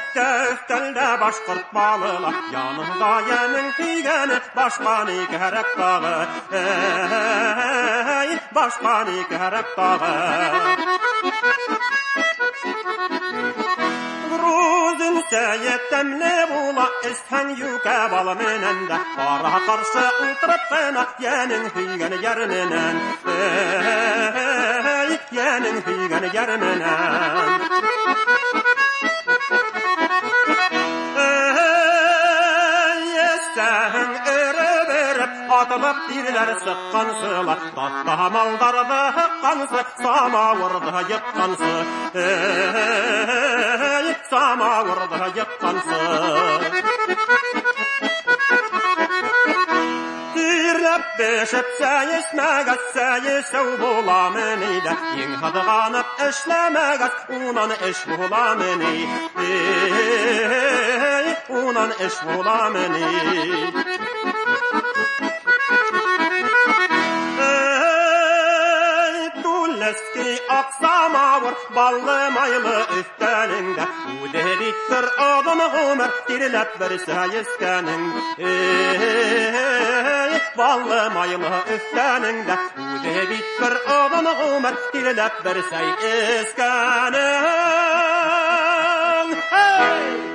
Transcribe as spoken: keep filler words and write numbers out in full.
Üstte üstelde başkırt balıla, yanında yemin hüygeni, başka ne gerek dağı. Ey, başka ne gerek dağı. Gruzun seyettemli bula, isten yüke balı menende, ara karşı ultırıp bana, yenin hüygeni yerminen. Ey, yenin hüygeni yerminen. Atılıp diriler sıkkansı, tatta maldardı hıkkansı, sama vurdu yıkkansı, ey, sama vurdu yıkkansı. Dirlep beşip seyismegat seyisev bulamın ide, yin hadıganıp işlemegat, unan iş bulamın ide, ey, unan iş bulamın ide. Eski aksama vur, ballı maylı üfteninde, u deliktir adını ömür, dirilep bir seyiskenin. Ey, ballı maylı üfteninde, u deliktir adını ömür, dirilep bir seyiskenin. Hey!